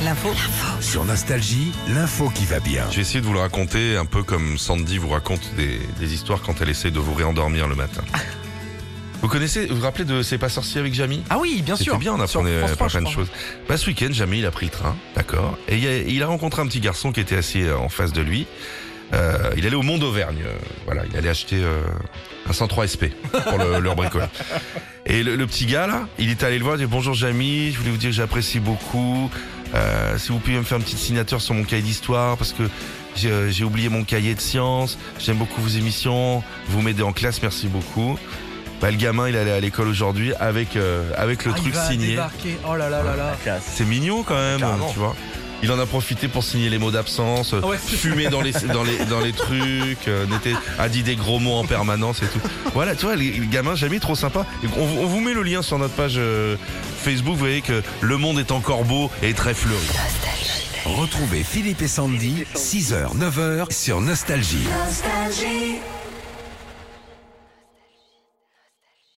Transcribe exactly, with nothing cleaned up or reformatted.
L'info. Sur Nostalgie, l'info qui va bien. Je vais essayer de vous le raconter un peu comme Sandy vous raconte des, des histoires quand elle essaie de vous réendormir le matin. Vous connaissez, vous vous rappelez de C'est pas sorcier avec Jamy? Ah oui, bien sûr. C'était bien, on apprenait Sur France plein, trois, plein de je crois. choses. Bah, ce week-end, Jamy, il a pris le train, d'accord, et il a, il a rencontré un petit garçon qui était assis en face de lui. Euh, il allait au Mont d'Auvergne, euh, voilà, il allait acheter euh, un cent trois S P pour le, leur bricolage. Et le, le petit gars là, il est allé le voir, il dit bonjour Jamy, je voulais vous dire que j'apprécie beaucoup. Euh, si vous pouvez me faire une petite signature sur mon cahier d'histoire parce que j'ai, j'ai oublié mon cahier de sciences. J'aime beaucoup vos émissions, vous m'aidez en classe, merci beaucoup. Bah, le gamin, il allait à l'école aujourd'hui avec euh, avec le Ah, truc il va signé. débarquer. Oh là là là là. C'est mignon quand même, Carrément. tu vois. Il en a profité pour signer les mots d'absence, Ouais. fumer dans les dans les dans les trucs, euh, n'était- a dit des gros mots en permanence et tout. Voilà, tu vois, les, les gamins, jamais trop sympa. Et on, on vous met le lien sur notre page euh, Facebook. Vous voyez que le monde est encore beau et très fleuri. Retrouvez Philippe et Sandy, six heures, neuf heures sur Nostalgie. Nostalgie.